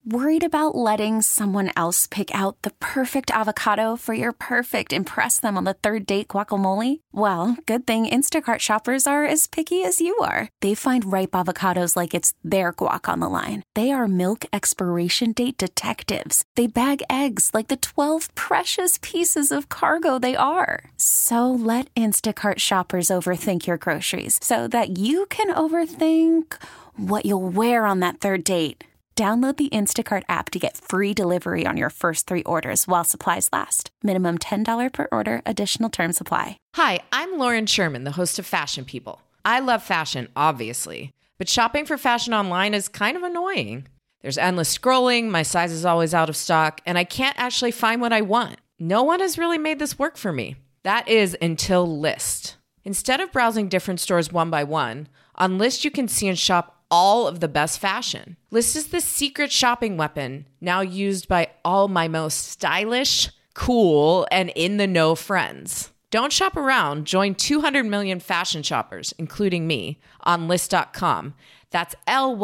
Worried about letting someone else pick out the perfect avocado for your perfect impress them on the third date guacamole? Well, good thing Instacart shoppers are as picky as you are. They find ripe avocados like it's their guac on the line. They are milk expiration date detectives. They bag eggs like the 12 precious pieces of cargo they are. So let Instacart shoppers overthink your groceries so that you can overthink what you'll wear on that third date. Download the Instacart app to get free delivery on your first 3 orders while supplies last. Minimum $10 per order. Additional terms apply. Hi, I'm Lauren Sherman, the host of Fashion People. I love fashion, obviously, but shopping for fashion online is kind of annoying. There's endless scrolling, my size is always out of stock, and I can't actually find what I want. No one has really made this work for me. That is until Lyst. Instead of browsing different stores one by one, on Lyst you can see and shop all of the best fashion. Lyst is the secret shopping weapon now used by all my most stylish, cool, and in-the-know friends. Don't shop around. Join 200 million fashion shoppers, including me, on Lyst.com. That's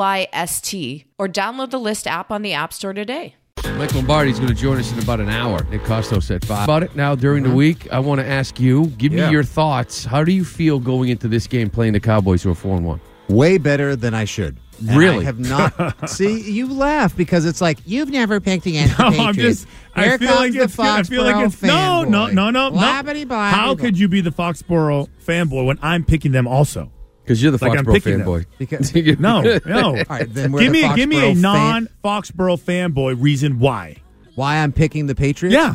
Lyst, or download the Lyst app on the App Store today. Mike Lombardi's going to join us in about an hour. Nick Costos at 5. About it now during the week, I want to ask you, give me your thoughts. How do you feel going into this game playing the Cowboys who are 4-1? Way better than I should. And really? I have not. See, you laugh because it's like, you've never picked against the Patriots. Here comes the Foxborough fanboy. No. Blabbity-blah. How could you be the Foxborough fanboy when I'm picking them also? Because you're the Foxborough fanboy. Because No. All right, then Give me a non-Foxborough fanboy reason why. Why I'm picking the Patriots? Yeah.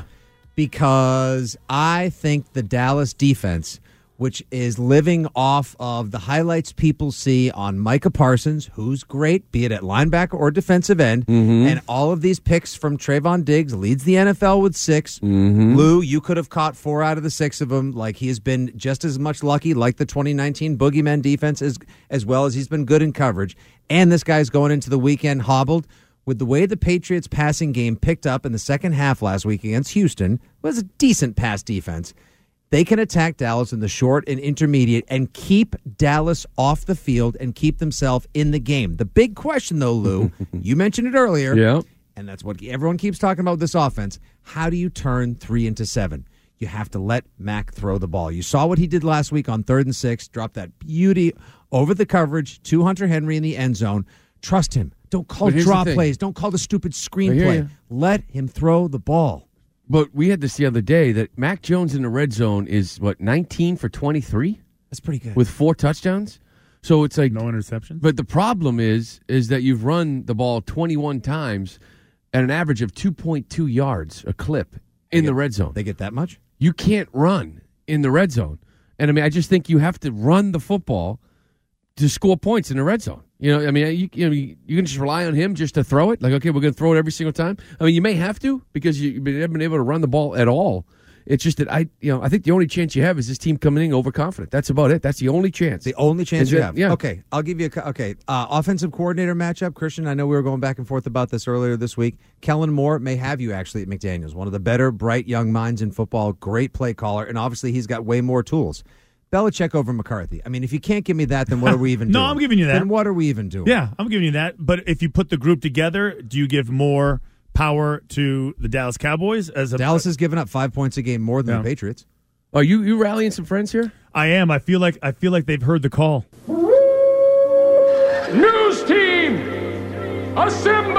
Because I think the Dallas defense, which is living off of the highlights people see on Micah Parsons, who's great, be it at linebacker or defensive end, and all of these picks from Trayvon Diggs, leads the NFL with 6. Lou, you could have caught 4 out of the 6 of them. Like, he has been just as much lucky, like the 2019 Boogeyman defense, as well as he's been good in coverage. And this guy's going into the weekend hobbled. With the way the Patriots passing game picked up in the second half last week against Houston, was a decent pass defense. They can attack Dallas in the short and intermediate and keep Dallas off the field and keep themselves in the game. The big question, though, Lou, you mentioned it earlier, and that's what everyone keeps talking about with this offense. How do you turn 3 into 7? You have to let Mac throw the ball. You saw what he did last week on 3rd and 6, dropped that beauty over the coverage to Hunter Henry in the end zone. Trust him. Don't call draw plays. Don't call the stupid screenplay. Let him throw the ball. But we had this the other day that Mac Jones in the red zone is, 19 for 23? That's pretty good. With 4 touchdowns? So it's like... No interceptions? But the problem is that you've run the ball 21 times at an average of 2.2 yards a clip in the red zone. They get that much? You can't run in the red zone. And, I mean, I just think you have to run the football to score points in the red zone. You know, I mean, you can just rely on him just to throw it. Like, okay, we're going to throw it every single time. I mean, you may have to because you've never been able to run the ball at all. It's just that I think the only chance you have is this team coming in overconfident. That's about it. That's the only chance. The only chance you have. Yeah. Okay, I'll give you offensive coordinator matchup. Christian, I know we were going back and forth about this earlier this week. Kellen Moore may have you actually at McDaniels. One of the better, bright young minds in football. Great play caller, and obviously he's got way more tools. Belichick over McCarthy. I mean, if you can't give me that, then what are we even doing? No, I'm giving you that. Then what are we even doing? Yeah, I'm giving you that. But if you put the group together, do you give more power to the Dallas Cowboys? Dallas has given up 5 points a game more than the Patriots. Are you rallying some friends here? I am. I feel like they've heard the call. News team, assemble!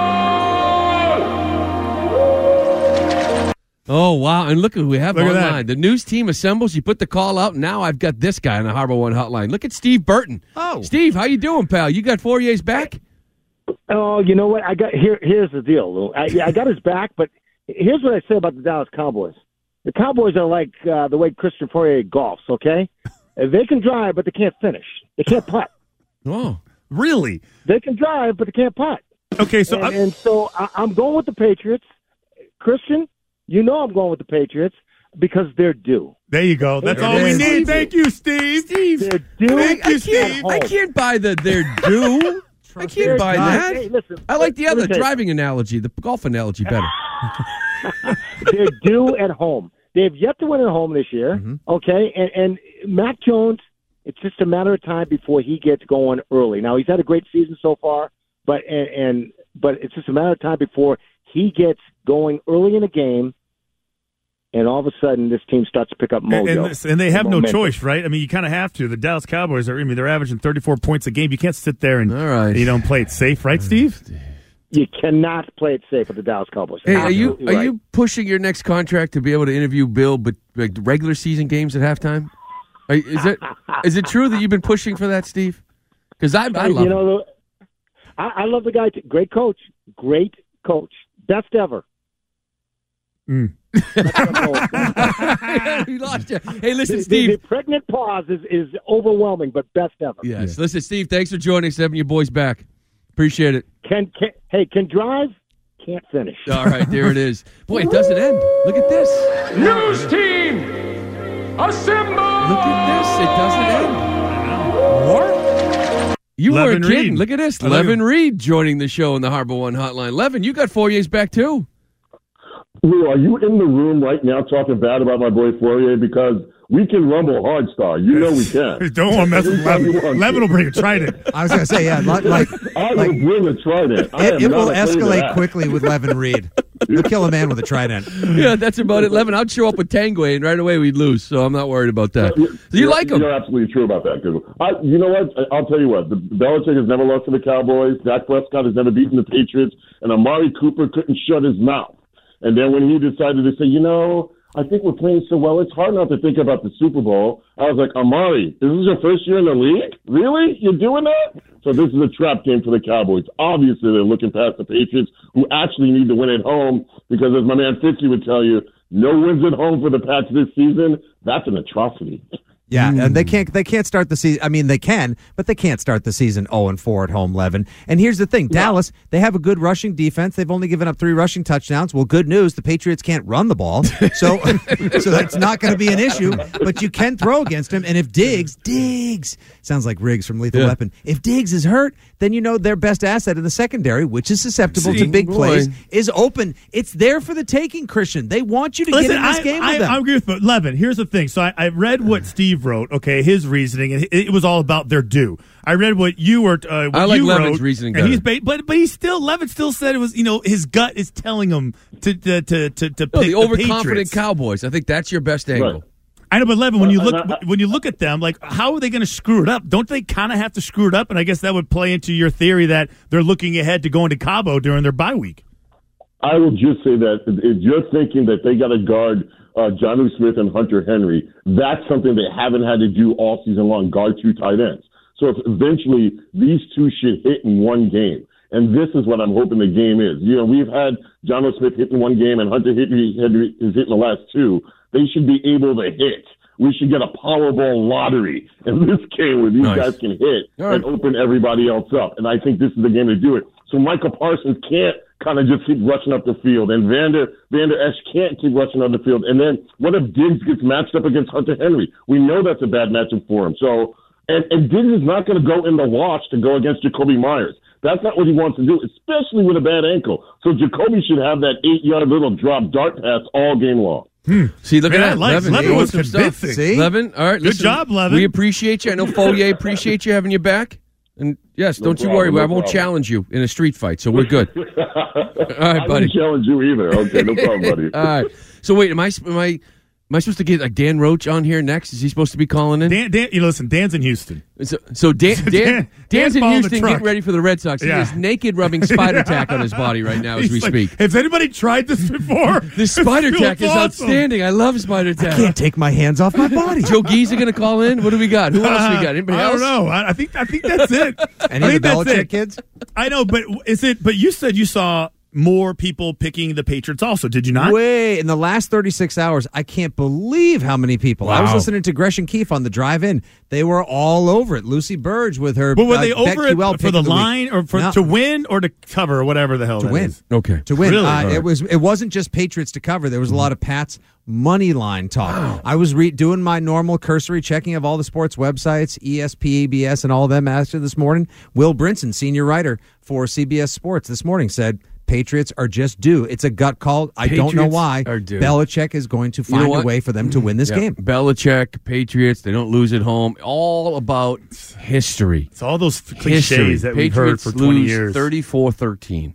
Oh, wow. And look who we have Look at online. that. The news team assembles. You put the call out. Now I've got this guy on the Harbor One hotline. Look at Steve Burton. Oh. Steve, how you doing, pal? You got Fourier's back? Oh, you know what? Here's the deal, Lou. I got his back, but here's what I say about the Dallas Cowboys. The Cowboys are like the way Christian Fourier golfs, okay? They can drive, but they can't finish. They can't putt. Oh. Really? They can drive, but they can't putt. Okay, so so I'm going with the Patriots. Christian, you know I'm going with the Patriots because they're due. There you go. That's all we need. Thank you, Steve. They're due. I can't buy the they're due. I can't buy that. Hey, listen, I like the other driving analogy, the golf analogy better. They're due at home. They have yet to win at home this year, okay? And Mac Jones, it's just a matter of time before he gets going early. Now, he's had a great season so far, but and but it's just a matter of time before he gets going early in a game, and all of a sudden this team starts to pick up mojo. And they have no momentum. choice, right? I mean, you kind of have to. The Dallas Cowboys they're averaging 34 points a game. You can't sit there and play it safe, right, Steve? You cannot play it safe with the Dallas Cowboys. Hey, are Absolutely right. you pushing your next contract to be able to interview Bill, but like regular season games at halftime? Is it true that you've been pushing for that, Steve? Because I love him. I love the guy. Great coach, best ever. You lost you. Hey, listen, Steve. The pregnant pause is overwhelming, but best ever. Yes. Listen, Steve. Thanks for joining us. Having you boys back. Appreciate it. Can drive, can't finish. All right, there it is. Boy, it doesn't end. Look at this. News team, assemble! Look at this. It doesn't end. What? You Levin weren't kidding. Reed. Look at this. Levin Reed joining the show on the Harbor One Hotline. Levin, you got Fourier's back too. Lou, are you in the room right now talking bad about my boy Fourier? Because we can rumble hard star. You know we can. Don't want to mess with Levin. Levin will bring a trident. I was going to say, yeah, like I will bring a trident. it will escalate quickly with Levin Reed. You'll kill a man with a trident. Yeah, that's about it. Levin, I'd show up with Tanguay, and right away we'd lose, so I'm not worried about that. So you like him? You're absolutely true about that. You know what? I'll tell you what. The Belichick has never lost to the Cowboys. Dak Prescott has never beaten the Patriots. And Amari Cooper couldn't shut his mouth. And then when he decided to say, I think we're playing so well, it's hard not to think about the Super Bowl. I was like, Amari, this is your first year in the league? Really? You're doing that? So this is a trap game for the Cowboys. Obviously, they're looking past the Patriots, who actually need to win at home, because as my man 50 would tell you, no wins at home for the Pats this season. That's an atrocity. Yeah, and they can't start the season. I mean, they can, but they can't start the season 0-4 at home, Levin. And here's the thing, Dallas, they have a good rushing defense. They've only given up 3 rushing touchdowns. Well, good news, the Patriots can't run the ball, so that's not going to be an issue. But you can throw against them. And if Diggs sounds like Riggs from Lethal Weapon. If Diggs is hurt, then their best asset in the secondary, which is susceptible to big plays, is open. It's there for the taking, Christian. They want you to get in this game with them. I agree with Levin. Here's the thing. So I read what Steve wrote, his reasoning, and it was all about their due. I read what you were. I like Levin's reasoning, and Levin still said it was. His gut is telling him to pick the overconfident Patriots. Cowboys. I think that's your best angle. Right. I know, but Levin, when you look at them, like, how are they going to screw it up? Don't they kind of have to screw it up? And I guess that would play into your theory that they're looking ahead to going to Cabo during their bye week. I will just say that if you're thinking that they got to guard Jonnu Smith and Hunter Henry, that's something they haven't had to do all season long, guard 2 tight ends. So if eventually these two should hit in one game. And this is what I'm hoping the game is. We've had Jonnu Smith hit in one game and Hunter Henry is hitting the last 2. They should be able to hit. We should get a Powerball lottery in this game where these guys can hit and open everybody else up. And I think this is the game to do it. So Michael Parsons can't kind of just keep rushing up the field, and Vander Esch can't keep rushing up the field. And then what if Diggs gets matched up against Hunter Henry? We know that's a bad matchup for him. So, and Diggs is not going to go in the wash to go against Jacoby Myers. That's not what he wants to do, especially with a bad ankle. So Jacoby should have that 8-yard little drop dart pass all game long. See, look at that. Levin was convincing. See? Levin, all right. Good job, Levin. We appreciate you. I know Fourier appreciate you having you back. And yes, don't you worry. I won't challenge you in a street fight, so we're good. All right, buddy. I didn't challenge you either. Okay, no problem, buddy. All right. So wait, am I supposed to get like Dan Roach on here next? Is he supposed to be calling in? Dan, listen, Dan's in Houston. So Dan's in following Houston getting ready for the Red Sox. He is naked rubbing spider tack on his body right now as we speak. Has anybody tried this before? This spider tack is outstanding. I love spider tack. I can't take my hands off my body. Joe Giza going to call in? What do we got? Who else we got? Anybody else? I don't know. I think that's it. Any of the Belichick kids? I know, but But you said you saw more people picking the Patriots also, did you not? Way in the last 36 hours, I can't believe how many people. Wow. I was listening to Gresham Keefe on the drive-in. They were all over it. Lucy Burge with her. But were they over BetQL it for the line or to win or to cover or whatever the hell to that win? is? Okay, to win. Really? It wasn't just Patriots to cover. There was a lot of Pats money line talk. I was doing my normal cursory checking of all the sports websites, ESPN, ABS, and all of them after this morning. Will Brinson, senior writer for CBS Sports, this morning said, Patriots are just due. It's a gut call. I don't know why. Belichick is going to find a way for them to win this game. Belichick, Patriots, they don't lose at home. All about history. It's all those cliches that we've heard for 20 years. 34-13.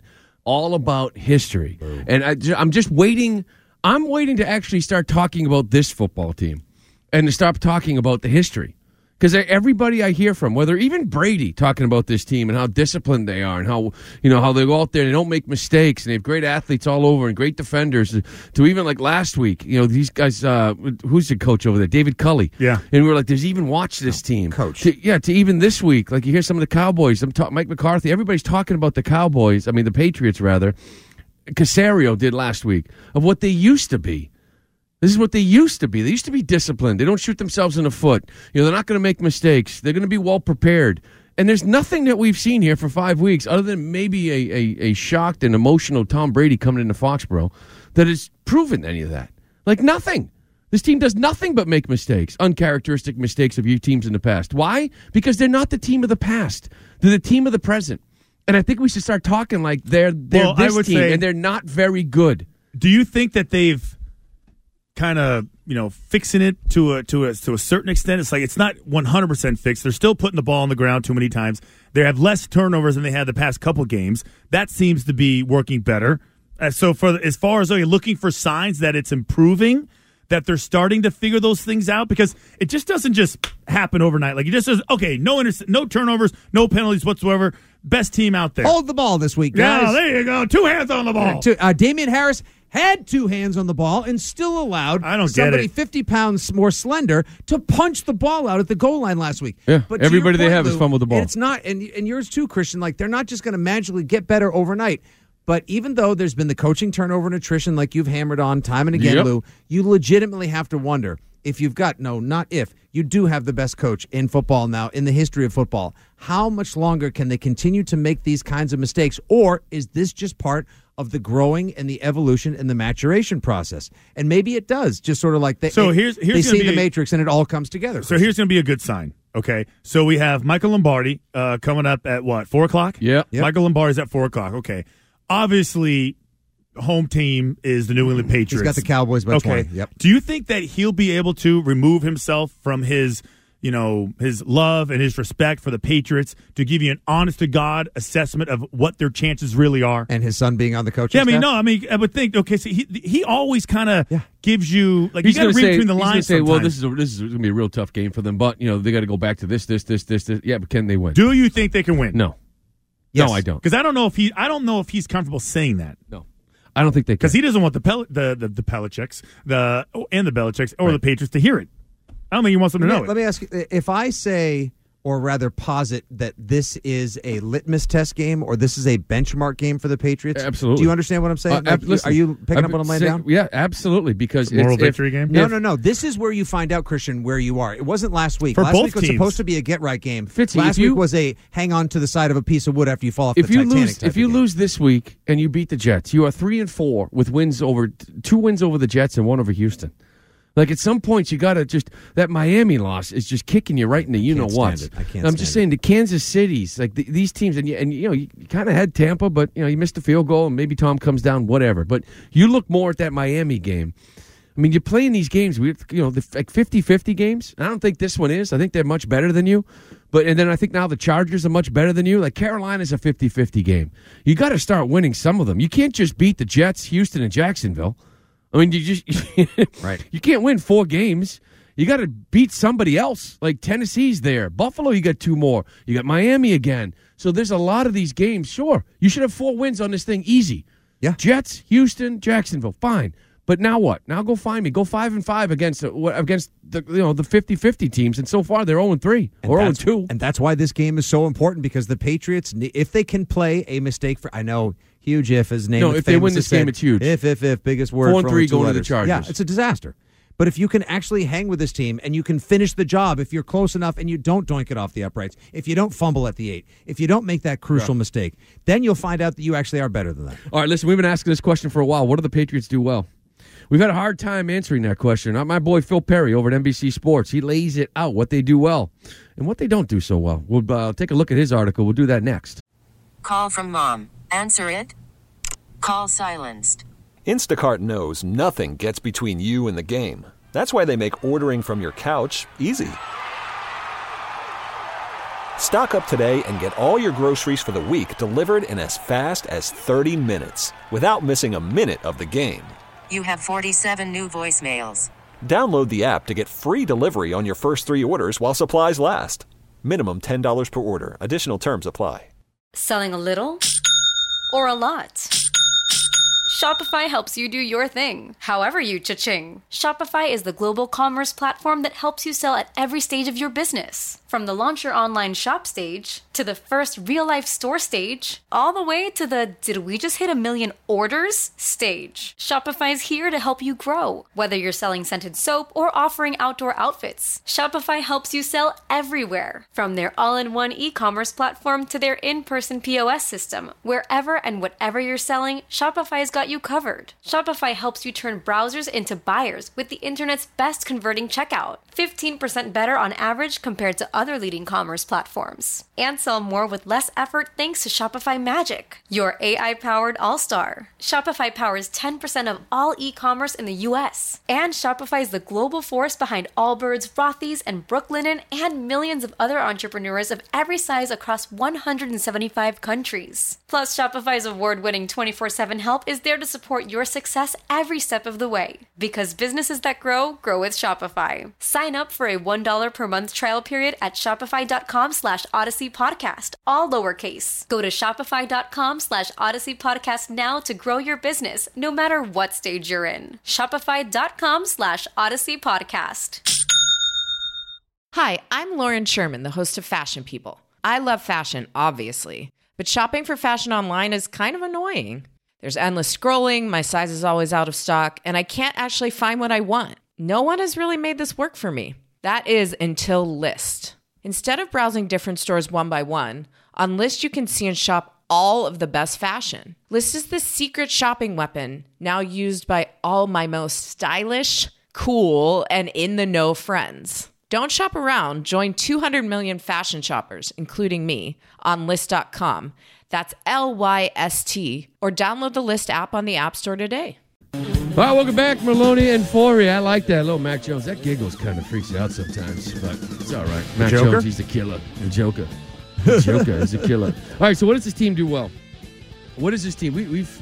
all about history. And I'm just waiting. I'm waiting to actually start talking about this football team and to stop talking about the history. Because everybody I hear from, whether even Brady talking about this team and how disciplined they are and how how they go out there and they don't make mistakes and they have great athletes all over and great defenders. To even like last week, these guys. Who's the coach over there? David Culley. Yeah, and we were like, "There's even watch this team, coach." To even this week, like you hear some of the Cowboys. Mike McCarthy. Everybody's talking about the Cowboys. I mean, the Patriots rather. Casario did last week of what they used to be. This is what they used to be. They used to be disciplined. They don't shoot themselves in the foot. They're not going to make mistakes. They're going to be well prepared. And there's nothing that we've seen here for 5 weeks other than maybe a shocked and emotional Tom Brady coming into Foxborough that has proven any of that. Like nothing. This team does nothing but make mistakes, uncharacteristic mistakes of your teams in the past. Why? Because they're not the team of the past. They're the team of the present. And I think we should start talking like they're this team, and they're not very good. Do you think that they've kind of fixing it to a certain extent? It's like it's not 100% fixed. They're still putting the ball on the ground too many times. They have less turnovers than they had the past couple games. That seems to be working better. So as far as looking for signs that it's improving, that they're starting to figure those things out, because it just doesn't just happen overnight. Like it just says, okay, no turnovers, no penalties whatsoever. Best team out there. Hold the ball this week, guys. Yeah, there you go. 2 hands on the ball. Damian Harris had 2 hands on the ball and still allowed somebody 50 pounds more slender to punch the ball out at the goal line last week. Yeah, but everybody they have is fun with the ball. And it's not, and yours too, Christian, like they're not just going to magically get better overnight. But even though there's been the coaching turnover and attrition like you've hammered on time and again, Lou, you legitimately have to wonder if you've got, you do have the best coach in football now, in the history of football. How much longer can they continue to make these kinds of mistakes? Or is this just part of the growing and the evolution and the maturation process? And maybe it does, just sort of like they see the Matrix and it all comes together. So here's going to be a good sign. Okay, so we have Michael Lombardi coming up at 4 o'clock? Yeah. Yep. Michael Lombardi's at 4 o'clock. Okay. Obviously, home team is the New England Patriots. He's got the Cowboys by 20. Yep. Do you think that he'll be able to remove himself from his love and his respect for the Patriots to give you an honest-to-God assessment of what their chances really are? And his son being on the coaching staff? I would think, okay, so he always kind of gives you, like, you got to read between the lines sometimes. Well, this is going to be a real tough game for them, but, they got to go back to this. Yeah, but can they win? Do you think they can win? No. Yes. No, I don't. Because I don't know if he's comfortable saying that. No. I don't think they can. Because he doesn't want the Belichicks, the Belichicks, or the Patriots to hear it. I don't think he wants them to know it. Let me ask you, if I say, or rather posit, that this is a litmus test game or this is a benchmark game for the Patriots? Absolutely. Do you understand what I'm saying? Are you picking up what I'm laying down? Yeah, absolutely. Because moral victory game? No. This is where you find out, Christian, where you are. It wasn't last week. For last both week was teams. supposed to be a get-right game. Fitzy, last week was a hang on to the side of a piece of wood after you fall off the Titanic. If you lose this week and you beat the Jets, you are 3-4 with wins over 2 wins over the Jets and 1 over Houston. Like, at some points, you got to just – that Miami loss is just kicking you right in the you-know-what. I'm just saying the Kansas Cities, like these teams, and you kind of had Tampa, but, you missed the field goal, and maybe Tom comes down, whatever. But you look more at that Miami game. I mean, you're playing these games, like 50-50 games. I don't think this one is. I think they're much better than you. And then I think now the Chargers are much better than you. Like, Carolina's a 50-50 game. You got to start winning some of them. You can't just beat the Jets, Houston, and Jacksonville. I mean, right. You can't win 4 games. You got to beat somebody else. Like Tennessee's there. Buffalo, you got 2 more. You got Miami again. So there's a lot of these games. Sure, you should have 4 wins on this thing easy. Yeah. Jets, Houston, Jacksonville, fine. But now what? Now go find me. Go 5-5 against the 50-50 teams, and so far they're 0-3 or 0-2. And that's why this game is so important, because the Patriots, if they can play a mistake for, I know. Huge if, as name. No, if they win this game, it's huge. If, biggest word. 4-3 going to the Chargers. Yeah, it's a disaster. But if you can actually hang with this team and you can finish the job, if you're close enough and you don't doink it off the uprights, if you don't fumble at the 8, if you don't make that crucial mistake, then you'll find out that you actually are better than that. All right, listen, we've been asking this question for a while. What do the Patriots do well? We've had a hard time answering that question. My boy Phil Perry over at NBC Sports, he lays it out, what they do well and what they don't do so well. We'll take a look at his article. We'll do that next. Call from mom. Answer it. Call silenced. Instacart knows nothing gets between you and the game. That's why they make ordering from your couch easy. Stock up today and get all your groceries for the week delivered in as fast as 30 minutes without missing a minute of the game. You have 47 new voicemails. Download the app to get free delivery on your first 3 orders while supplies last. Minimum $10 per order. Additional terms apply. Selling a little or a lot? Shopify helps you do your thing, however you cha-ching. Shopify is the global commerce platform that helps you sell at every stage of your business. From the launch your online shop stage, to the first real-life store stage, all the way to the did we just hit 1 million orders stage. Shopify's here to help you grow. Whether you're selling scented soap or offering outdoor outfits, Shopify helps you sell everywhere. From their all-in-one e-commerce platform to their in-person POS system, wherever and whatever you're selling, Shopify's got you covered. Shopify helps you turn browsers into buyers with the internet's best converting checkout. 15% better on average compared to other leading commerce platforms. And sell more with less effort thanks to Shopify Magic, your AI-powered all-star. Shopify powers 10% of all e-commerce in the U.S. And Shopify is the global force behind Allbirds, Rothy's, and Brooklinen, and millions of other entrepreneurs of every size across 175 countries. Plus, Shopify's award-winning 24/7 help is there to support your success every step of the way. Because businesses that grow, grow with Shopify. Sign up for a $1 per month trial period at shopify.com/Odyssey Podcast, all lowercase. Go to shopify.com/Odyssey Podcast now to grow your business, no matter what stage you're in. Shopify.com/Odyssey Podcast. Hi, I'm Lauren Sherman, the host of Fashion People. I love fashion, obviously, but shopping for fashion online is kind of annoying. There's endless scrolling, my size is always out of stock, and I can't actually find what I want. No one has really made this work for me. That is until Lyst. Instead of browsing different stores one by one, on Lyst you can see and shop all of the best fashion. Lyst is the secret shopping weapon now used by all my most stylish, cool, and in-the-know friends. Don't shop around. Join 200 million fashion shoppers, including me, on Lyst.com. That's LYST, or download the Lyst app on the App Store today. All right, welcome back, Maloney and Flory. I like that little Mac Jones. That giggles kind of freaks you out sometimes, but it's all right. Mac Jones, he's a killer. The Joker. The Joker is a killer. All right, so what does this team do well? What is this team?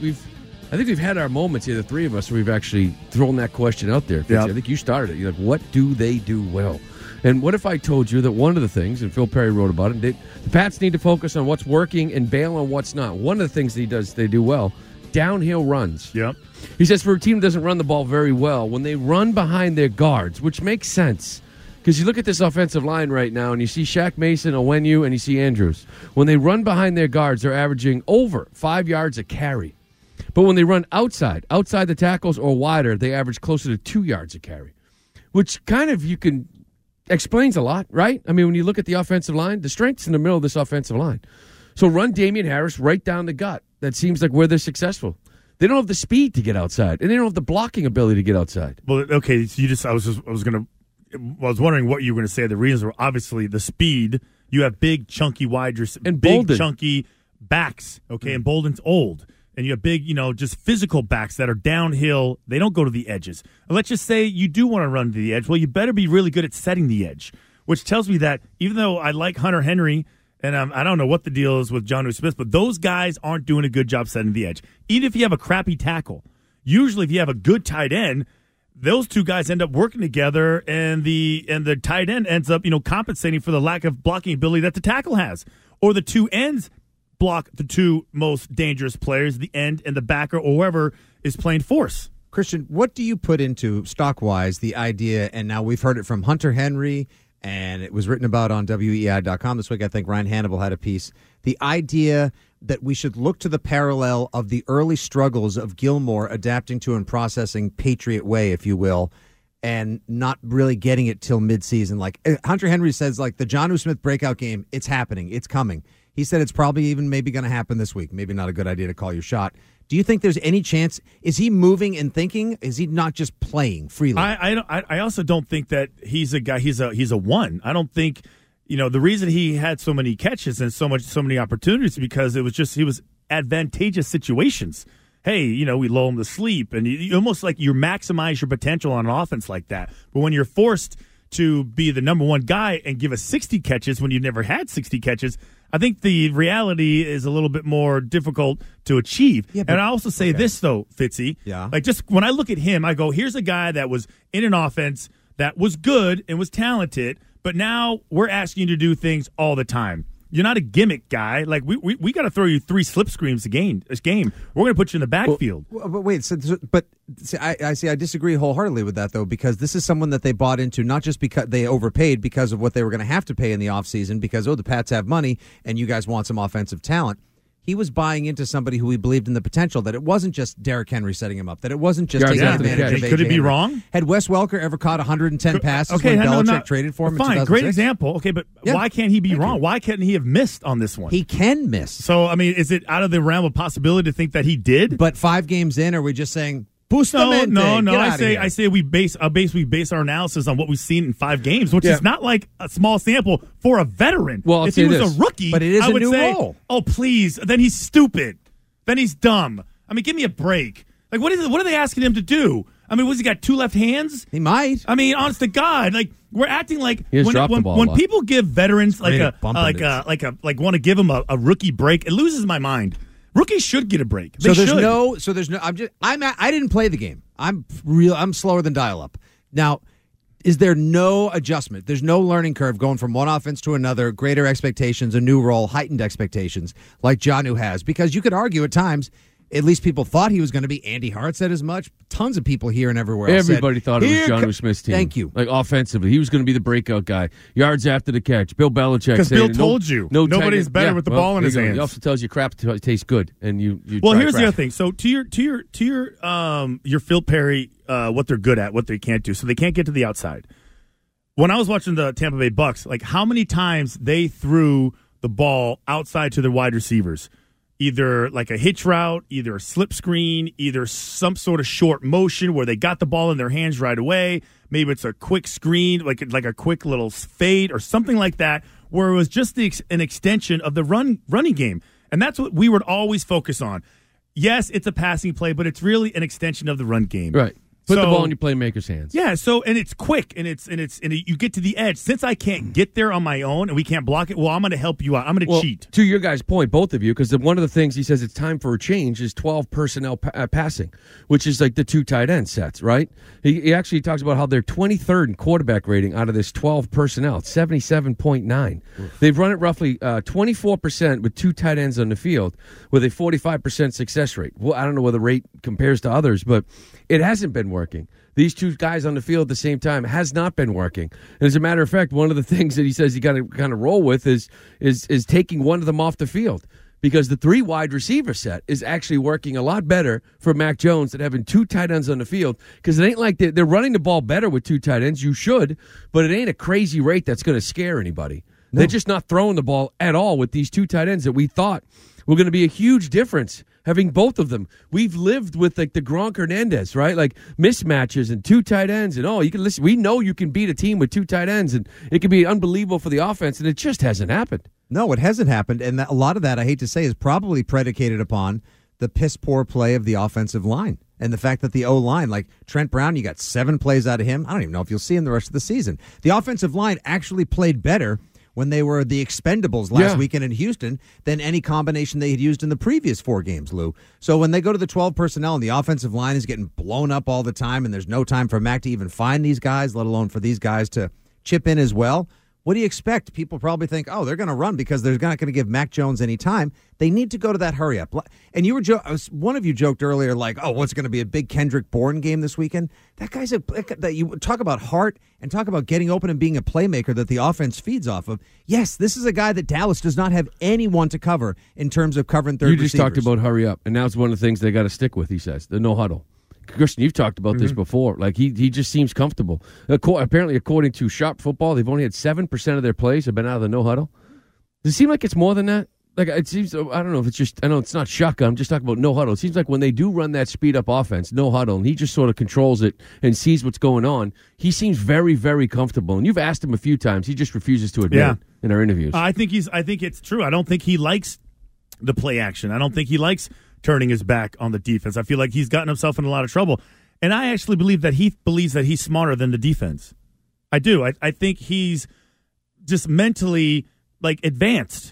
I think we've had our moments here, the three of us, where we've actually thrown that question out there. Yep. I think you started it. You're like, what do they do well? And what if I told you that one of the things, and Phil Perry wrote about it, the Pats need to focus on what's working and bail on what's not. One of the things they do well, downhill runs. Yep. He says for a team that doesn't run the ball very well, when they run behind their guards, which makes sense, because you look at this offensive line right now, and you see Shaq Mason, Onwenu, and you see Andrews. When they run behind their guards, they're averaging over 5 yards a carry. But when they run outside the tackles or wider, they average closer to 2 yards a carry, which kind of explains a lot, right? I mean, when you look at the offensive line, the strength's in the middle of this offensive line. So run Damian Harris right down the gut. That seems like where they're successful. They don't have the speed to get outside, and they don't have the blocking ability to get outside. Well, okay, so I was wondering what you were going to say. The reasons were obviously the speed. You have big, chunky wide receivers, and big, chunky backs. Okay, and Bolden's old. And you have big, just physical backs that are downhill. They don't go to the edges. And let's just say you do want to run to the edge. Well, you better be really good at setting the edge, which tells me that even though I like Hunter Henry, and I don't know what the deal is with Jonnu Smith, but those guys aren't doing a good job setting the edge. Even if you have a crappy tackle, usually if you have a good tight end, those two guys end up working together, and the tight end ends up, compensating for the lack of blocking ability that the tackle has, or the two ends block the two most dangerous players, the end and the backer, or whoever is playing force. Christian, what do you put into, stock-wise, the idea, and now we've heard it from Hunter Henry, and it was written about on WEI.com this week. I think Ryan Hannibal had a piece. The idea that we should look to the parallel of the early struggles of Gilmore adapting to and processing Patriot way, if you will, and not really getting it till midseason. Like Hunter Henry says, like the Jonnu Smith breakout game, it's happening, it's coming. He said it's probably even maybe going to happen this week. Maybe not a good idea to call your shot. Do you think there's any chance? Is he moving and thinking? Is he not just playing freely? I also don't think that he's a guy. He's a one. I don't think the reason he had so many catches and so many opportunities is because he was advantageous situations. Hey, we lull him to sleep, and you almost like you maximize your potential on an offense like that. But when you're forced to be the number one guy and give us 60 catches when you never had 60 catches. I think the reality is a little bit more difficult to achieve. Yeah, and I also say this, though, Fitzy. Yeah. Like, just when I look at him, I go, here's a guy that was in an offense that was good and was talented, but now we're asking you to do things all the time. You're not a gimmick guy. Like, we got to throw you 3 slip screens a game. We're going to put you in the backfield. But wait, I disagree wholeheartedly with that, though, because this is someone that they bought into not just because they overpaid because of what they were going to have to pay in the offseason because, the Pats have money and you guys want some offensive talent. He was buying into somebody who he believed in the potential, that it wasn't just Derrick Henry setting him up, that it wasn't just taking advantage of AJ Could it be Henry. wrong? Had Wes Welker ever caught 110 passes when Belichick traded for him in 2006? Great example. Okay, but why can't he be wrong? Why can't he have missed on this one? He can miss. So, I mean, is it out of the realm of possibility to think that he did? But 5 games in, are we just saying, No. I say we base our analysis on what we've seen in 5 games, which is not like a small sample for a veteran. Well, if he was a rookie, but it is I would a new say, role. oh please, then he's stupid, then he's dumb. I mean, give me a break. Like, what are they asking him to do? I mean, he got 2 left hands? He might. I mean, honest to God, like we're acting like when people give veterans want to give them a rookie break, it loses my mind. Rookies should get a break. I didn't play the game. I'm slower than dial-up. Now, is there no adjustment? There's no learning curve going from one offense to another, greater expectations, a new role, heightened expectations, like Jonnu has. Because you could argue at times, at least people thought he was going to be. Andy Hart said as much. Tons of people here and everywhere else Everybody thought it was Jonnu Smith's team. Thank you. Like, offensively, he was going to be the breakout guy. Yards after the catch. Bill Belichick. Because Bill told you. Nobody's better with the ball in his hands. He also tells you crap tastes good, and you well, try here's crap. the other thing. So to your Phil Perry, what they're good at, what they can't do. So they can't get to the outside. When I was watching the Tampa Bay Bucks, like how many times they threw the ball outside to their wide receivers. Either like a hitch route, either a slip screen, either some sort of short motion where they got the ball in their hands right away. Maybe it's a quick screen, like a quick little fade or something like that, where it was just an extension of the running game. And that's what we would always focus on. Yes, it's a passing play, but it's really an extension of the run game. Right. Put the ball in your playmaker's hands. Yeah, and it's quick and you get to the edge. Since I can't get there on my own and we can't block it, well, I'm going to help you out. I'm going to cheat. To your guys' point, both of you, because one of the things he says it's time for a change is 12 personnel passing, which is like the 2 tight end sets, right? He actually talks about how they're 23rd in quarterback rating out of this 12 personnel. It's 77.9. They've run it roughly 24% with 2 tight ends on the field with a 45% success rate. Well, I don't know whether the rate compares to others, but it hasn't been working. These 2 guys on the field at the same time has not been working. And as a matter of fact, one of the things that he says you got to kind of roll with is taking one of them off the field, because the 3 wide receiver set is actually working a lot better for Mac Jones than having 2 tight ends on the field, because it ain't like they're running the ball better with 2 tight ends. You should, but it ain't a crazy rate that's going to scare anybody. No. They're just not throwing the ball at all with these 2 tight ends that we thought were going to be a huge difference. Having both of them, we've lived with like the Gronk Hernandez, right? Like mismatches and 2 tight ends, and you can listen. We know you can beat a team with 2 tight ends, and it can be unbelievable for the offense, and it just hasn't happened. No, it hasn't happened, and a lot of that, I hate to say, is probably predicated upon the piss poor play of the offensive line and the fact that the O-line, like Trent Brown, you got 7 plays out of him. I don't even know if you'll see him the rest of the season. The offensive line actually played better when they were the expendables last weekend in Houston than any combination they had used in the previous 4 games, Lou. So when they go to the 12 personnel and the offensive line is getting blown up all the time and there's no time for Mac to even find these guys, let alone for these guys to chip in as well, what do you expect? People probably think, they're going to run because they're not going to give Mac Jones any time. They need to go to that hurry up. And you were one of you joked earlier, like, what's going to be a big Kendrick Bourne game this weekend? That guy's you talk about heart and talk about getting open and being a playmaker that the offense feeds off of. Yes, this is a guy that Dallas does not have anyone to cover in terms of covering third receivers. You just talked about hurry up, and now it's one of the things they got to stick with, he says, the no huddle. Christian, you've talked about this before. Like, he just seems comfortable. Apparently, according to Sharp Football, they've only had 7% of their plays have been out of the no-huddle. Does it seem like it's more than that? Like, it seems, I don't know if it's just, I know it's not shotgun, I'm just talking about no-huddle. It seems like when they do run that speed-up offense, no-huddle, and he just sort of controls it and sees what's going on, he seems very, very comfortable. And you've asked him a few times. He just refuses to admit it in our interviews. I think it's true. I don't think he likes the play action. I don't think he likes turning his back on the defense. I feel like he's gotten himself in a lot of trouble. And I actually believe that he believes that he's smarter than the defense. I do. I think he's just mentally advanced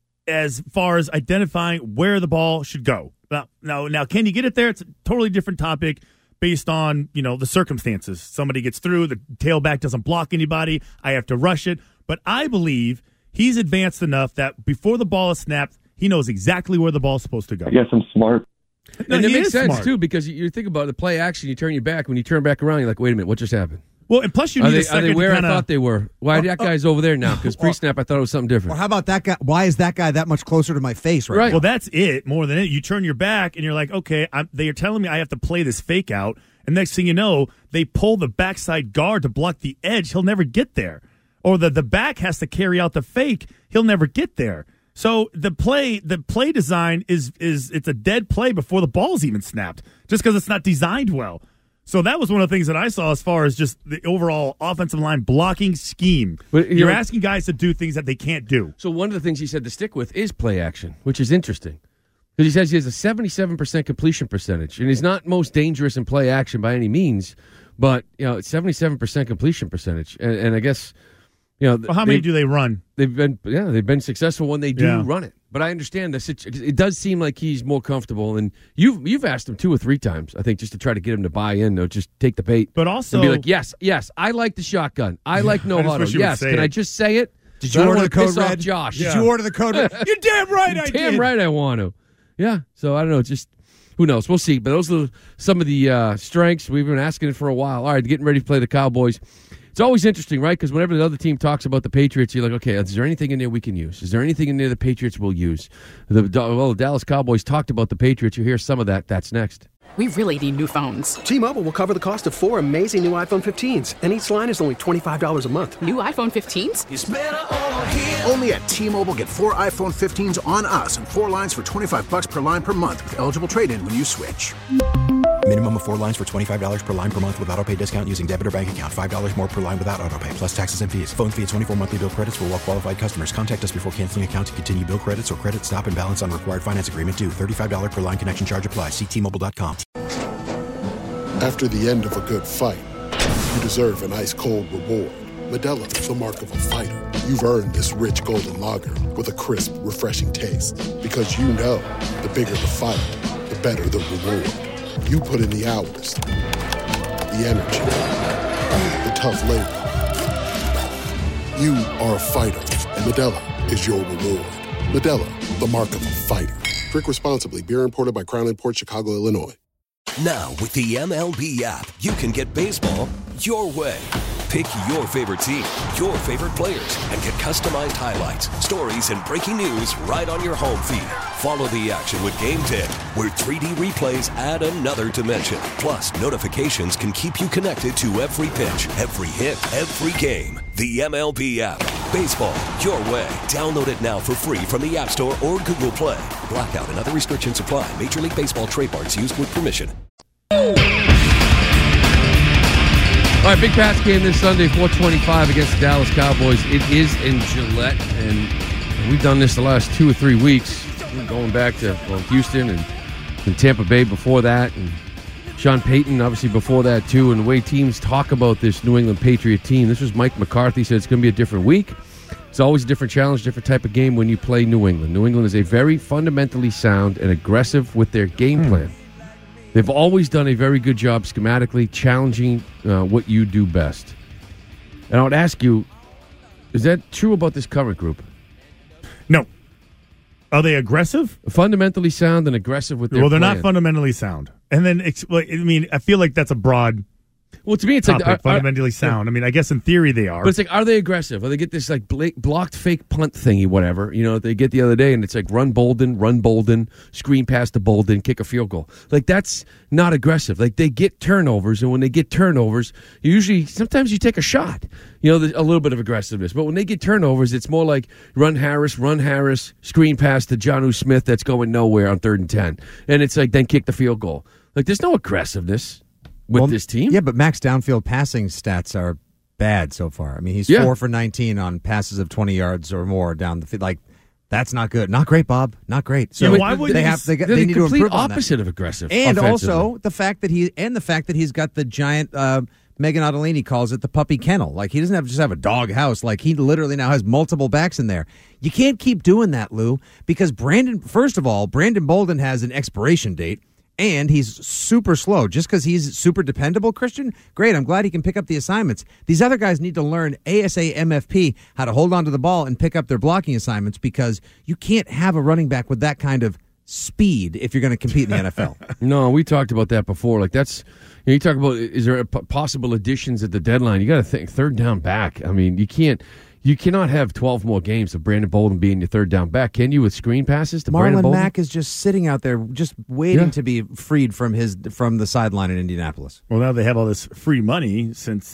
as far as identifying where the ball should go. Now, can you get it there? It's a totally different topic based on, the circumstances. Somebody gets through, the tailback doesn't block anybody, I have to rush it. But I believe he's advanced enough that before the ball is snapped, he knows exactly where the ball's supposed to go. I guess I'm smart. And it makes sense, too, because you think about the play action, you turn your back. When you turn back around, you're like, wait a minute, what just happened? Well, and plus you need a second. Are they where I thought they were? Why that guy's over there now? Because pre-snap, I thought it was something different. Or how about that guy? Why is that guy that much closer to my face right now? Well, that's it. More than it. You turn your back and you're like, okay, they are telling me I have to play this fake out. And next thing you know, they pull the backside guard to block the edge. He'll never get there. Or the back has to carry out the fake. He'll never get there. So the play design is it's a dead play before the ball's even snapped, just because it's not designed well. So that was one of the things that I saw as far as just the overall offensive line blocking scheme. But you're asking guys to do things that they can't do. So one of the things he said to stick with is play action, which is interesting. Because he says he has a 77% completion percentage. And he's not most dangerous in play action by any means, but it's 77% completion percentage. And I guess well, how many do they run? They've been successful when they do run it. But I understand it does seem like he's more comfortable, and you've asked him 2 or 3 times, I think, just to try to get him to buy in or just take the bait. But also and be like, yes, I like the shotgun. I like no huddle. Yes, can I just say it? Did you order the code red? Josh. Did you order the code red? You're damn right I did. Damn right I want to. Yeah, so I don't know, just who knows? We'll see. But those are some of the strengths. We've been asking it for a while. All right, getting ready to play the Cowboys. It's always interesting, right? Because whenever the other team talks about the Patriots, you're like, okay, is there anything in there we can use? Is there anything in there the Patriots will use? The Dallas Cowboys talked about the Patriots. You hear some of that. That's next. We really need new phones. T-Mobile will cover the cost of 4 amazing new iPhone 15s, and each line is only $25 a month. New iPhone 15s? It's better over here. Only at T-Mobile, get 4 iPhone 15s on us and 4 lines for $25 per line per month with eligible trade-in when you switch. Minimum of 4 lines for $25 per line per month with autopay discount using debit or bank account. $5 more per line without autopay, plus taxes and fees. Phone fee at 24 monthly bill credits for well-qualified customers. Contact us before canceling account to continue bill credits or credit stop and balance on required finance agreement due. $35 per line connection charge applies. See T-Mobile.com. After the end of a good fight, you deserve an ice-cold reward. Modelo is the mark of a fighter. You've earned this rich golden lager with a crisp, refreshing taste. Because you know, the bigger the fight, the better the reward. You put in the hours, the energy, the tough labor. You are a fighter, and Modelo is your reward. Modelo, the mark of a fighter. Drink responsibly. Beer imported by Crown Imports, Chicago, Illinois. Now, with the MLB app, you can get baseball your way. Pick your favorite team, your favorite players, and get customized highlights, stories, and breaking news right on your home feed. Follow the action with Game 10, where 3D replays add another dimension. Plus, notifications can keep you connected to every pitch, every hit, every game. The MLB app. Baseball your way. Download it now for free from the App Store or Google Play. Blackout and other restrictions apply. Major League Baseball trademarks used with permission. All right, big pass game this Sunday, 4:25 against the Dallas Cowboys. It is in Gillette, and we've done this the last 2 or 3 weeks, going back to Houston and Tampa Bay before that, and Sean Payton obviously before that too, and the way teams talk about this New England Patriot team. This was Mike McCarthy said it's going to be a different week. It's always a different challenge, different type of game when you play New England. New England is a very fundamentally sound and aggressive with their game plan. They've always done a very good job schematically challenging what you do best. And I would ask you, is that true about this current group? No. Are they aggressive? Fundamentally sound and aggressive with their Well, they're plan. not fundamentally sound. And then, I feel like that's a broad Well, to me, it's topic, like fundamentally sound. I mean, I guess in theory they are. But it's like, are they aggressive? Or they get this like blocked fake punt thingy, whatever, they get the other day, and it's like run Bolden, screen pass to Bolden, kick a field goal. Like, that's not aggressive. Like, they get turnovers, and when they get turnovers, sometimes you take a shot. There's a little bit of aggressiveness. But when they get turnovers, it's more like run Harris, screen pass to Jonnu Smith that's going nowhere on 3rd and 10. And it's like, then kick the field goal. Like, there's no aggressiveness with this team. Yeah, but Mac's downfield passing stats are bad so far. I mean, he's 4 for 19 on passes of 20 yards or more down the field. Like, that's not good. Not great, Bob. Not great. So why would they need the to complete improve on that. opposite of aggressive, and also the fact that he's got the giant Megan Ottolini calls it the puppy kennel. Like, he doesn't just have a dog house. Like, he literally now has multiple backs in there. You can't keep doing that, Lou, because Brandon Bolden has an expiration date, and he's super slow. Just because he's super dependable, Christian, great. I'm glad he can pick up the assignments. These other guys need to learn ASA MFP, how to hold on to the ball and pick up their blocking assignments, because you can't have a running back with that kind of speed if you're going to compete in the NFL. No, we talked about that before. Like, that's, you talk about, is there possible additions at the deadline? You got to think third down back. I mean, you cannot have 12 more games of Brandon Bolden being your third down back, can you, with screen passes to Brandon Marlon Bolden? Mack is just sitting out there just waiting to be freed from the sideline in Indianapolis. Well, now they have all this free money since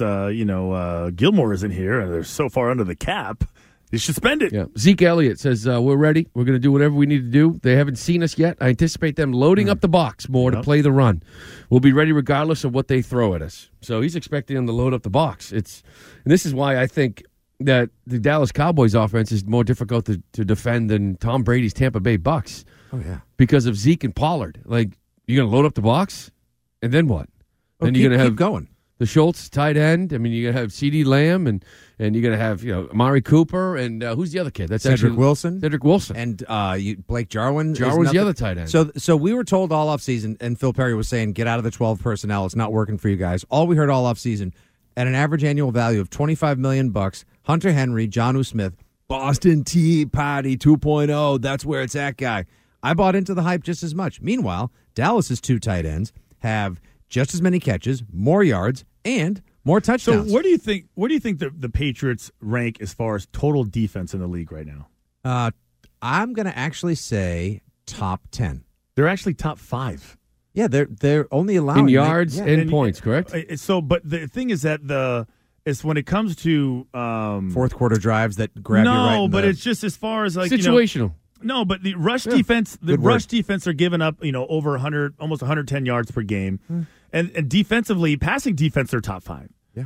Gilmore isn't here and they're so far under the cap. They should spend it. Yeah. Zeke Elliott says, we're ready. We're going to do whatever we need to do. They haven't seen us yet. I anticipate them loading up the box more to play the run. We'll be ready regardless of what they throw at us. So he's expecting them to load up the box. And this is why I think that the Dallas Cowboys offense is more difficult to defend than Tom Brady's Tampa Bay Bucks. Oh, yeah. Because of Zeke and Pollard. Like, you're going to load up the box? And then what? Then you're going to have going. The Schultz tight end. I mean, you're going to have CeeDee Lamb, and you're going to have Amari Cooper, and who's the other kid? That's Cedric Wilson. Cedric Wilson. And Blake Jarwin. Jarwin's the other tight end. So we were told all offseason, and Phil Perry was saying, get out of the 12 personnel. It's not working for you guys. All we heard all offseason, at an average annual value of $25 million, Hunter Henry, Jonnu Smith, Boston Tea Party 2.0. That's where it's at, guy. I bought into the hype just as much. Meanwhile, Dallas's two tight ends have just as many catches, more yards, and more touchdowns. So where do you think the Patriots rank as far as total defense in the league right now? I'm going to actually say top 10. They're actually top 5. Yeah, they're only allowing in yards and points, correct? So, but the thing is that it's when it comes to fourth quarter drives that grab you right. No, but it's just as far as like situational. No, but the rush defense, defense are giving up over 100, almost 110 yards per game, and defensively, passing defense, they're top 5. Yeah.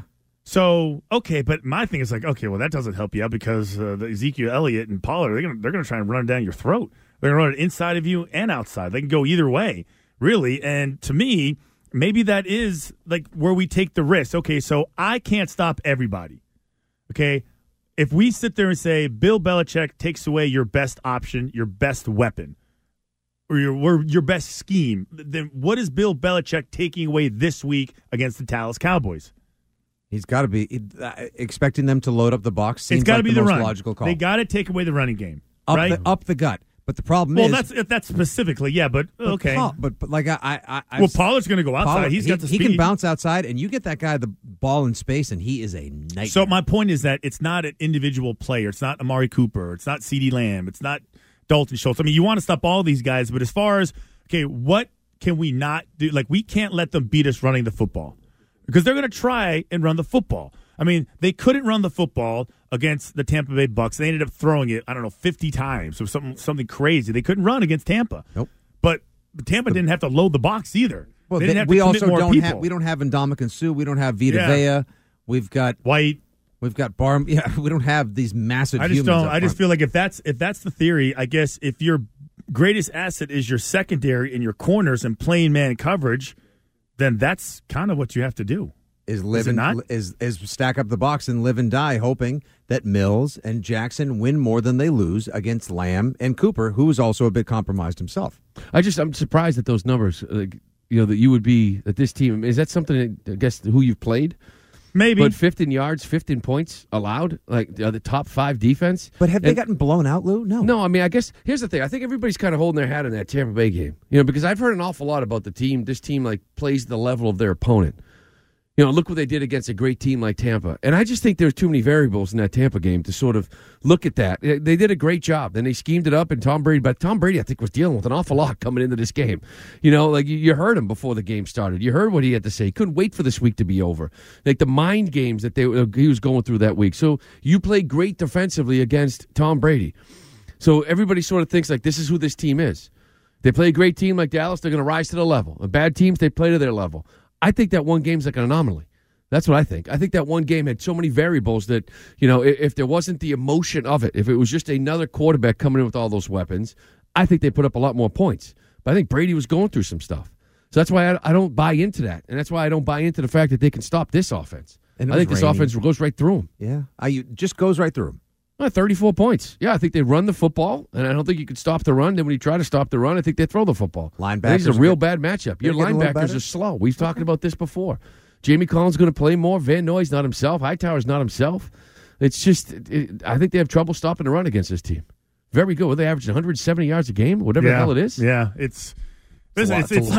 So okay, but my thing is like, okay, well that doesn't help you out because the Ezekiel Elliott and Pollard, they're gonna try and run it down your throat. They're gonna run it inside of you and outside. They can go either way, really. And to me, maybe that is like where we take the risk. Okay, so I can't stop everybody. Okay. If we sit there and say Bill Belichick takes away your best option, your best weapon, or your best scheme, then what is Bill Belichick taking away this week against the Dallas Cowboys? He's got to be expecting them to load up the box. It's got to be the most run. Logical call. They got to take away the running game, right? Up the gut. But the problem is, that's specifically, yeah. But okay, but like Pollard's going to go outside. Pollard, He's got the speed. He can bounce outside, and you get that guy the ball in space, and he is a nightmare. So my point is that it's not an individual player. It's not Amari Cooper. It's not CeeDee Lamb. It's not Dalton Schultz. I mean, you want to stop all these guys, but as far as what can we not do? Like, we can't let them beat us running the football because they're going to try and run the football. I mean, they couldn't run the football against the Tampa Bay Bucks. They ended up throwing it, 50 times or something crazy. They couldn't run against Tampa. Nope. But Tampa didn't have to load the box either. Well, they didn't have we to also more don't people. have Ndamukong Suh. We don't have Vita Vea. We've got White. We've got Barm. Yeah, we don't have these massive. I just humans don't. I just feel like if that's the theory, I guess if your greatest asset is your secondary and your corners and playing man coverage, then that's kind of what you have to do. Is stack up the box and live and die, hoping that Mills and Jackson win more than they lose against Lamb and Cooper, who is also a bit compromised himself. I'm surprised at those numbers. That you would be that this team is that something. I guess who you've played. Maybe. But 15 yards, 15 points allowed, like the top 5 defense. But have they gotten blown out, Lou? No. No, I mean, I guess here's the thing. I think everybody's kind of holding their hat in that Tampa Bay game. Because I've heard an awful lot about the team. This team, like, plays the level of their opponent. Look what they did against a great team like Tampa. And I just think there's too many variables in that Tampa game to sort of look at that. They did a great job. Then they schemed it up, and Tom Brady, I think, was dealing with an awful lot coming into this game. Like you heard him before the game started. You heard what he had to say. He couldn't wait for this week to be over. Like the mind games that he was going through that week. So you play great defensively against Tom Brady. So everybody sort of thinks like this is who this team is. They play a great team like Dallas, they're going to rise to the level. And bad teams, they play to their level. I think that one game's like an anomaly. That's what I think. I think that one game had so many variables that, if there wasn't the emotion of it, if it was just another quarterback coming in with all those weapons, I think they put up a lot more points. But I think Brady was going through some stuff. So that's why I don't buy into that. And that's why I don't buy into the fact that they can stop this offense. And I think this offense goes right through them. Yeah. Just goes right through them. 34 points. Yeah, I think they run the football, and I don't think you could stop the run. Then when you try to stop the run, I think they throw the football. Linebackers. It's a real bad matchup. Your linebackers are slow. We've talked about this before. Jamie Collins going to play more. Van Noy's not himself. Hightower's not himself. It's just, I think they have trouble stopping the run against this team. Very good. Well, they average 170 yards a game, whatever the hell it is. Yeah, it's a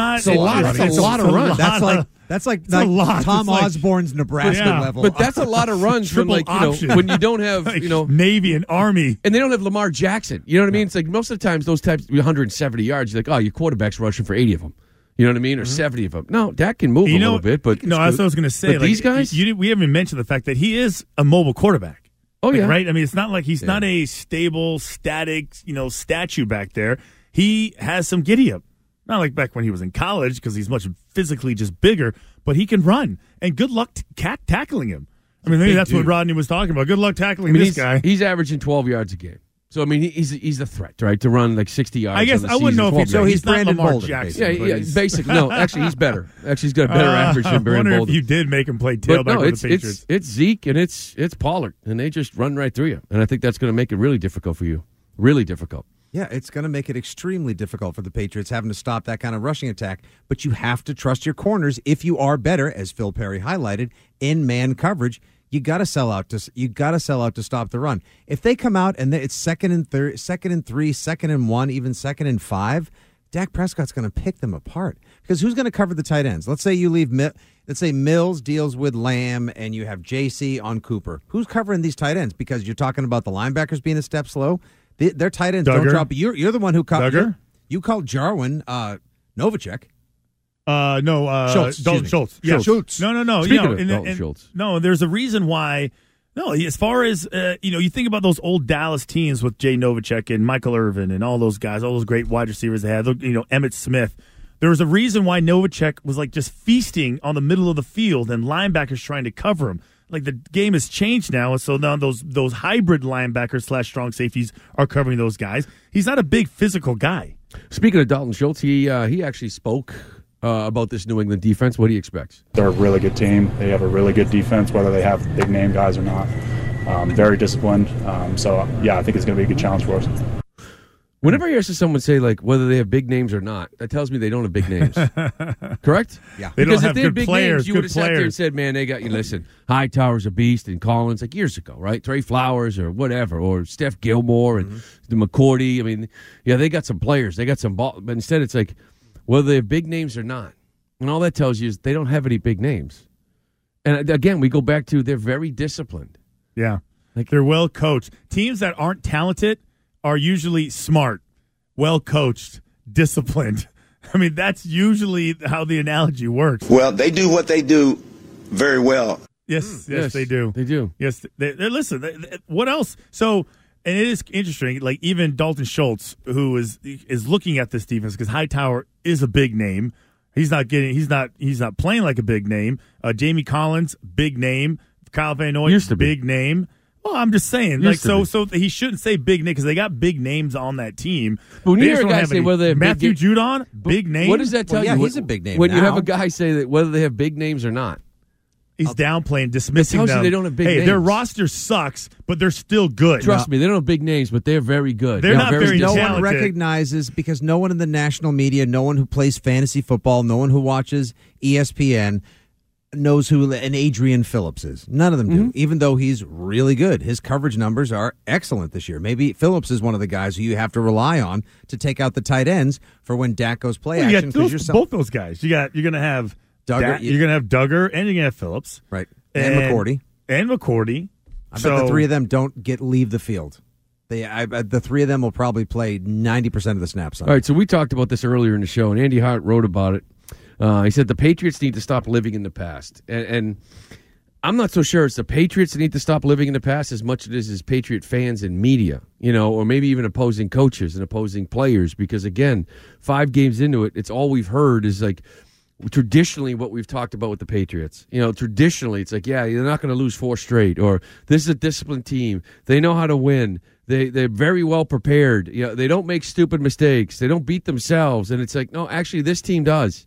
lot of runs. That's like Tom Osborne's Nebraska level. But that's a lot of runs from when you don't have Navy and Army, and they don't have Lamar Jackson. You know what I mean? It's like most of the times those types 170 yards. You're like, oh, your quarterback's rushing for 80 of them. You know what I mean? Or 70 of them. No, Dak can move a little bit, but no, that's what I was going to say. But these guys, we haven't mentioned the fact that he is a mobile quarterback. Oh yeah, right. I mean, it's not like he's not a stable, static, statue back there. He has some giddy up. Not like back when he was in college because he's much physically just bigger, but he can run. And good luck tackling him. I mean, maybe that's what Rodney was talking about. Good luck tackling this guy. He's averaging 12 yards a game. So, I mean, he's a threat, right, to run like 60 yards. I guess I wouldn't know if he's... So he's not Brandon Lamar Bolden, Jackson. Yeah, basically. No, actually, he's better. Actually, he's got a better average than Brandon I wonder Bolden. if you did make him play tailback with the Patriots. It's Zeke and it's Pollard, and they just run right through you. And I think that's going to make it really difficult for you. Really difficult. Yeah, it's going to make it extremely difficult for the Patriots having to stop that kind of rushing attack. But you have to trust your corners if you are better, as Phil Perry highlighted, in man coverage. You got to sell out to stop the run. If they come out and it's second and 3, 2nd and 1, even 2nd and 5, Dak Prescott's going to pick them apart because who's going to cover the tight ends? Let's say you leave. Let's say Mills deals with Lamb and you have JC on Cooper. Who's covering these tight ends? Because you're talking about the linebackers being a step slow. Their tight ends don't drop. You're the one who called Duggar. You called Jarwin Novacek. Schultz. Dalton Schultz. Yeah, Schultz. No. Speaking of Schultz. No, there's a reason why. No, as far as you think about those old Dallas teams with Jay Novacek and Michael Irvin and all those guys, all those great wide receivers they had. Emmitt Smith. There was a reason why Novacek was like just feasting on the middle of the field and linebackers trying to cover him. Like the game has changed now, and so now those hybrid linebackers / strong safeties are covering those guys. He's not a big physical guy. Speaking of Dalton Schultz, he actually spoke about this New England defense. What do you expect? They're a really good team. They have a really good defense, whether they have big name guys or not. Very disciplined. So I think it's going to be a good challenge for us. Whenever I hear someone say, like, whether they have big names or not, that tells me they don't have big names. Correct? Yeah. Because if they had big names, you would have sat there and said, man, they got you. Listen, Hightower's a beast and Collins, like years ago, right? Trey Flowers or whatever, or Steph Gilmore and the McCourty. I mean, yeah, they got some players. They got some ball. But instead, it's like, whether they have big names or not. And all that tells you is they don't have any big names. And again, we go back to they're very disciplined. Yeah. Like they're well coached. Teams that aren't talented are usually smart, well coached, disciplined. I mean, that's usually how the analogy works. Well, they do what they do very well. Yes, they do. They do. Yes, listen. What else? So, and it is interesting. Like even Dalton Schultz, who is looking at this defense because Hightower is a big name. He's not playing like a big name. Jamie Collins, big name. Kyle Van Noy, big name. Well, I'm just saying, so he shouldn't say big name because they got big names on that team. But when you hear a guy say whether they have Matthew Judon, big name. What does that tell you? He's a big name. When you have a guy say that whether they have big names or not, he's downplaying, dismissing them. You they don't have big names. Their roster sucks, but they're still good. Trust me, they don't have big names, but they're very good. They're not very no talented. one recognizes because no one in the national media, no one who plays fantasy football, no one who watches ESPN knows who an Adrian Phillips is. None of them do, even though he's really good. His coverage numbers are excellent this year. Maybe Phillips is one of the guys who you have to rely on to take out the tight ends for when Dak goes play action. Both those guys. You're going to have Duggar, you're going to have Duggar, and you're going to have Phillips. Right. And McCourty. I bet the three of them don't leave the field. The three of them will probably play 90% of the snaps. All right, so we talked about this earlier in the show, and Andy Hart wrote about it. He said the Patriots need to stop living in the past. And I'm not so sure it's the Patriots that need to stop living in the past as much as it is Patriot fans and media, or maybe even opposing coaches and opposing players. Because, again, 5 games into it, it's all we've heard is like traditionally what we've talked about with the Patriots. Traditionally it's like, they're not going to lose 4 straight, or this is a disciplined team. They know how to win. They're very well prepared. They don't make stupid mistakes. They don't beat themselves. And it's like, no, actually this team does.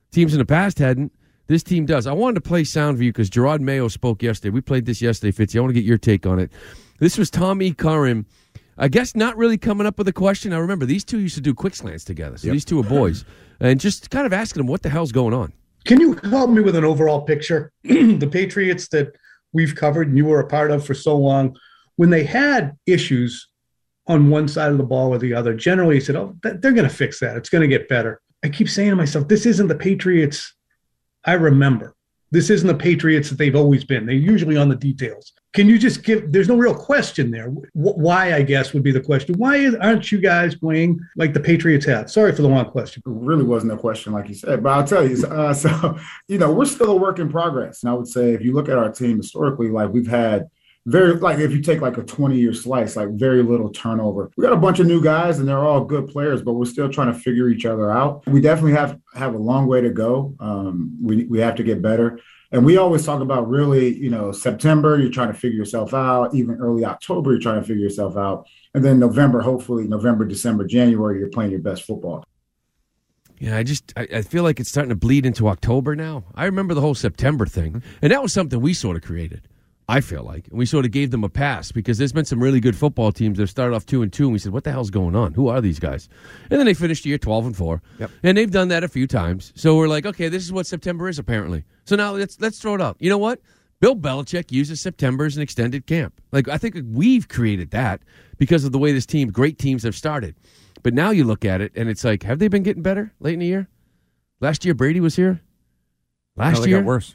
Teams in the past hadn't. This team does. I wanted to play sound for you because Gerard Mayo spoke yesterday. We played this yesterday, Fitzy. I want to get your take on it. This was Tommy Curran. I guess not really coming up with a question. Now, remember, these two used to do quick slants together. So these two are boys. And just kind of asking them what the hell's going on. Can you help me with an overall picture? The Patriots that we've covered and you were a part of for so long, when they had issues on one side of the ball or the other, generally you said, oh, they're going to fix that. It's going to get better. I keep saying to myself, this isn't the Patriots I remember. This isn't the Patriots that they've always been. They're usually on the details. Can you just there's no real question there. Why, I guess, would be the question. Why aren't you guys playing like the Patriots have? Sorry for the long question. It really wasn't a question, like you said, but I'll tell you. We're still a work in progress. And I would say if you look at our team historically, like we've had if you take like a 20-year slice, like very little turnover. We got a bunch of new guys and they're all good players, but we're still trying to figure each other out. We definitely have a long way to go. We have to get better. And we always talk about really, September, you're trying to figure yourself out. Even early October, you're trying to figure yourself out. And then November, hopefully November, December, January, you're playing your best football. Yeah, I feel like it's starting to bleed into October now. I remember the whole September thing. And that was something we sort of created, I feel like. And we sort of gave them a pass because there's been some really good football teams that started off 2-2, and we said, what the hell's going on? Who are these guys? And then they finished the year 12-4. Yep. And they've done that a few times. So we're like, okay, this is what September is apparently. So now let's throw it out. You know what? Bill Belichick uses September as an extended camp. Like, I think we've created that because of the way great teams have started. But now you look at it, and it's like, have they been getting better late in the year? Last year, Brady was here. Last year, got worse.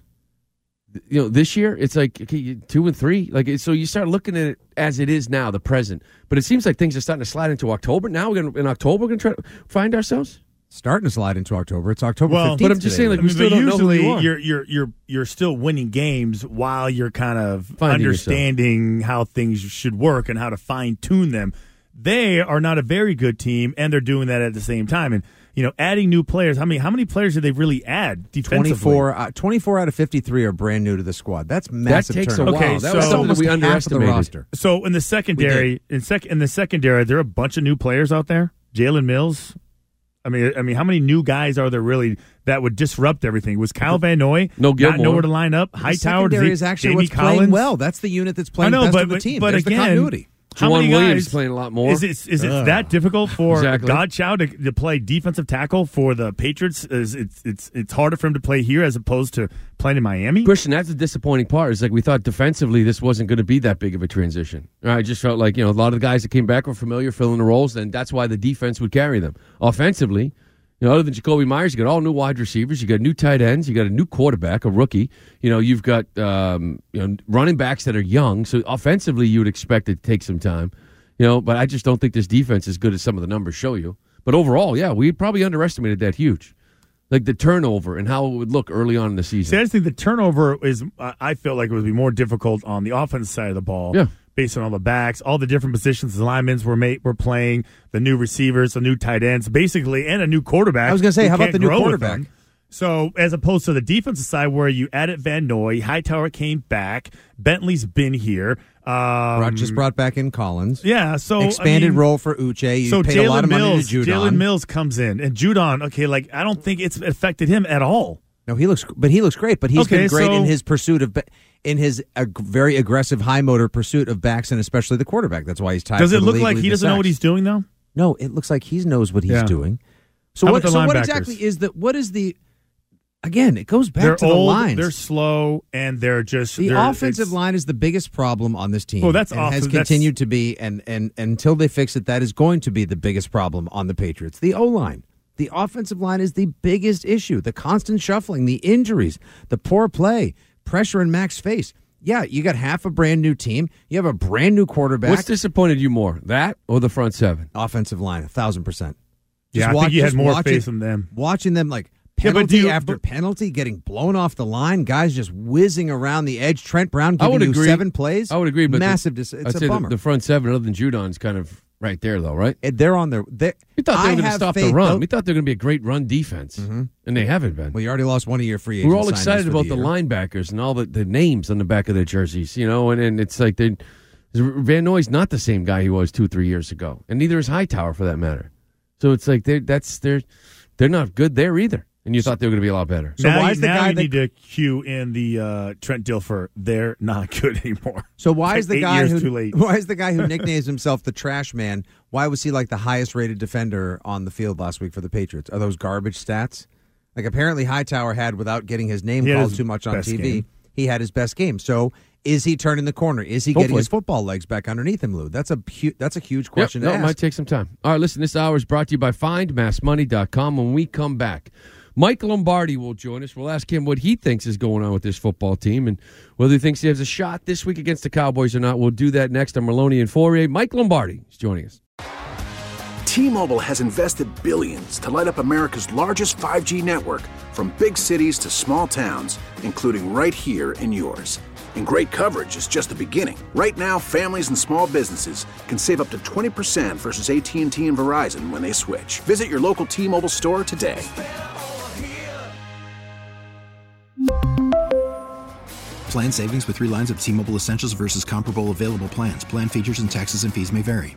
This year, it's like 2-3. Like, so you start looking at it as it is now, the present. But it seems like things are starting to slide into October. Now, in October, we're going to try to find ourselves? Starting to slide into October. It's October 15th. But I'm just saying, we still don't know who you are. You're still winning games while you're kind of understanding how things should work and how to fine-tune them. They are not a very good team, and they're doing that at the same time. And adding new players. How many players did they really add defensively? 24 out of 53 are brand new to the squad. That's massive. That takes turnover. a while. That was something we underestimated. Half of the roster. So in the secondary, there are a bunch of new players out there. Jalen Mills. I mean, how many new guys are there really that would disrupt everything? Was Kyle Van Noy not know where to line up? Hightower is actually what's Collins? playing well. That's the unit that's playing best of the team. But There's again, the continuity. Juwan Williams playing a lot more. Is it that difficult for Godchow to play defensive tackle for the Patriots? It's harder for him to play here as opposed to playing in Miami? Christian, that's the disappointing part. Is like we thought defensively this wasn't going to be that big of a transition. I just felt like a lot of the guys that came back were familiar, filling the roles, and that's why the defense would carry them. Offensively, other than Jacoby Myers, you got all new wide receivers, you got new tight ends, you got a new quarterback, a rookie. You've got running backs that are young. So offensively, you would expect it to take some time. But I just don't think this defense is good as some of the numbers show you. But overall, yeah, we probably underestimated that huge. Like the turnover and how it would look early on in the season. See, I just think the turnover is, I feel like it would be more difficult on the offense side of the ball. Yeah. Based on all the backs, all the different positions the linemen were playing, the new receivers, the new tight ends, basically, and a new quarterback. I was going to say, how about the new quarterback? So as opposed to the defensive side where you added Van Noy, Hightower came back, Bentley's been here. Just brought back in Collins. Yeah, so expanded role for Uche. You paid a lot of money to Judon. Jalen Mills comes in, and Judon. Okay, I don't think it's affected him at all. No, he looks great, but he's been great in his pursuit of. In his very aggressive, high-motor pursuit of backs, and especially the quarterback. That's why he's tied. Does it for the look league like he doesn't know what he's doing, though? No, it looks like he knows what he's doing. So what exactly is the? What is the? Again, it goes back to the lines. They're slow, and they're just the offensive line is the biggest problem on this team. Well, that's awesome. Has continued to be, and until they fix it, that is going to be the biggest problem on the Patriots. The O-line. The offensive line is the biggest issue. The constant shuffling, the injuries, the poor play, pressure in Mac's face. Yeah, you got half a brand new team. You have a brand new quarterback. What's disappointed you more, that or the front seven? Offensive line, 1,000%. Yeah, I think you had more faith in them. Watching them penalty after penalty, getting blown off the line, guys just whizzing around the edge. Trent Brown giving you 7 plays. I would agree, but massive. It's a bummer. The front seven, other than Judon's, kind of right there, though, right? They're on their. We thought they were going to stop the run. We thought they were going to be a great run defense, and they haven't been. Well, you already lost one of your free agents. We're all excited about the linebackers and all the names on the back of their jerseys, and it's like Van Noy's not the same guy he was 2-3 years ago, and neither is Hightower for that matter. So it's like they're not good there either. and you thought they were going to be a lot better. So why is the guy you need to cue in the Trent Dilfer? They're not good anymore. So why is the guy too late. Why is the guy who nicknames himself the Trash Man? Why was he like the highest rated defender on the field last week for the Patriots? Are those garbage stats? Like apparently Hightower had, without getting his name called too much on TV, game. He had his best game. So is he turning the corner? Is he getting his football legs back underneath him, Lou? That's a huge question to ask. It might take some time. All right, listen, this hour is brought to you by FindMassMoney.com. When we come back, Mike Lombardi will join us. We'll ask him what he thinks is going on with this football team and whether he thinks he has a shot this week against the Cowboys or not. We'll do that next on Maloney and Fourier. Mike Lombardi is joining us. T-Mobile has invested billions to light up America's largest 5G network, from big cities to small towns, including right here in yours. And great coverage is just the beginning. Right now, families and small businesses can save up to 20% versus AT&T and Verizon when they switch. Visit your local T-Mobile store today. Plan savings with 3 lines of T-Mobile Essentials versus comparable available plans. Plan features and taxes and fees may vary.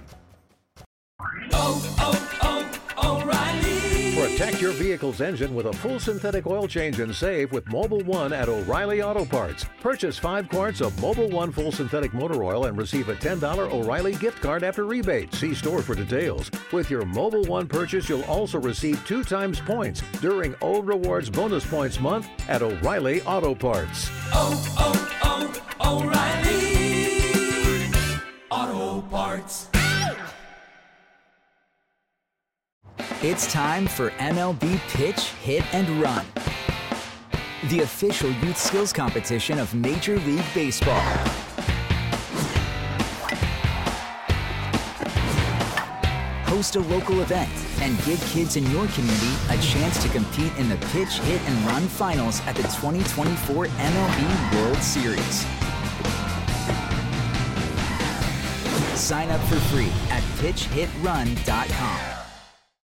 Protect your vehicle's engine with a full synthetic oil change and save with Mobil 1 at O'Reilly Auto Parts. Purchase 5 quarts of Mobil 1 full synthetic motor oil and receive a $10 O'Reilly gift card after rebate. See store for details. With your Mobil 1 purchase, you'll also receive 2 times points during O Rewards Bonus Points Month at O'Reilly Auto Parts. O'Reilly Auto Parts. It's time for MLB Pitch, Hit, and Run, the official youth skills competition of Major League Baseball. Host a local event and give kids in your community a chance to compete in the Pitch, Hit, and Run finals at the 2024 MLB World Series. Sign up for free at pitchhitrun.com.